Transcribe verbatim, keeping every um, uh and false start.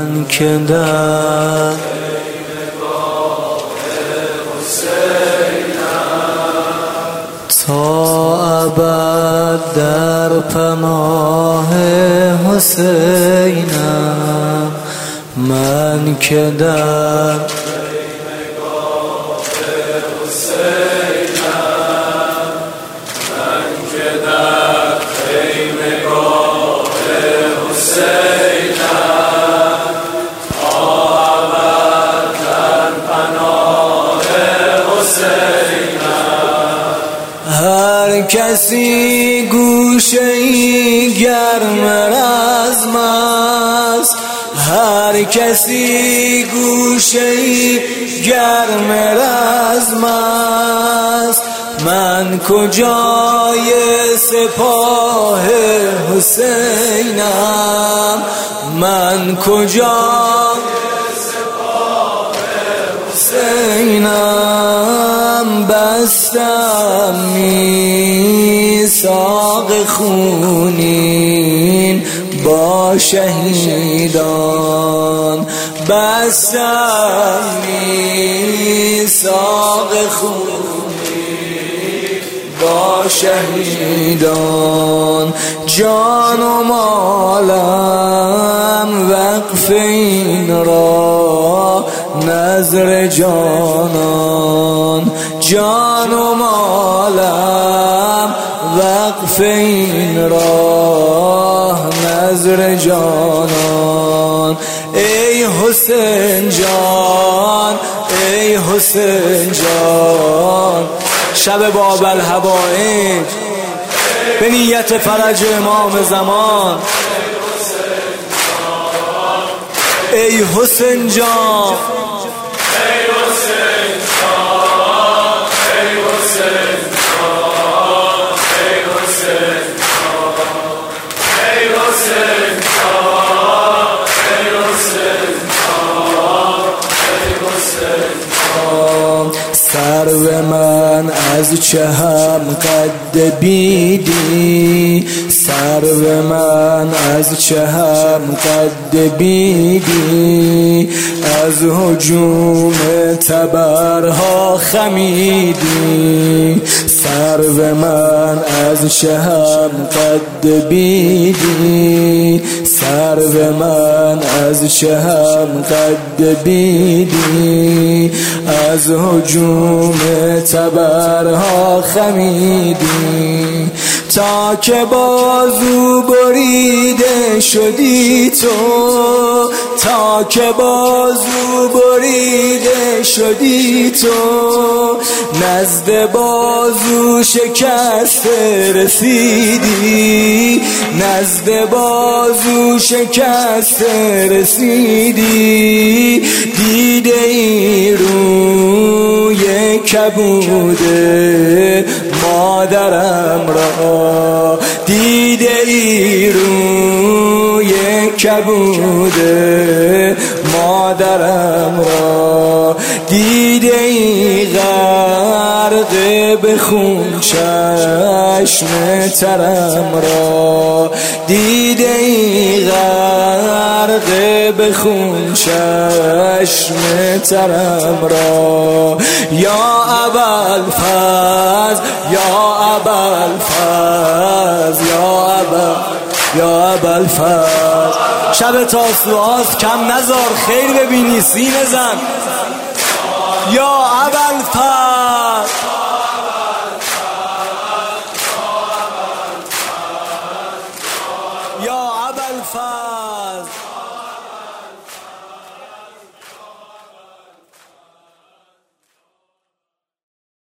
من که در تا ابد در پناه حسینم، من که در هر کسی گوشه‌ای گرم رزم است، هر کسی گوشه‌ای گرم رزم است، من کجای سپاه حسینم، من کجای سپاه حسینم، بستم میثاق خونین با شهیدان، بستم میثاق خونین با شهیدان، جان و مالم وقف این را نذر جانان، جان و مالم وقف این را نذر جانان. ای حسین جان، ای حسین جان، شب باب الحوائج به نیت فرج امام زمان. ای حسین جان، سرو من از چه هم قد بیدی، سرو من از چه هم قد بیدی، از هجوم تبرها خمیدی، سرو من از چه هم قد بیدی، سرو من از چه هم قد بیدی، از هجوم تبرها خمیدی، تا که بازو بریده شدی تو، تا که بازو بریده شدی تو، نزد بازو شکسته رسیدی، نزد بازو شکسته رسیدی، دیده ای روی کبود مادرم را، دیده ای روی کبود مادرم را، دیده ای غرق به خون چشم ترم را، دیده ای غرق به خون چشم ترم را. یا ابوالفضل، یا ابوالفضل، یا ابا یا ابوالفضل، شب تاسوعاست کم نزار خیر ببینی سینه زن. یا ابوالفضل، یا ابوالفضل.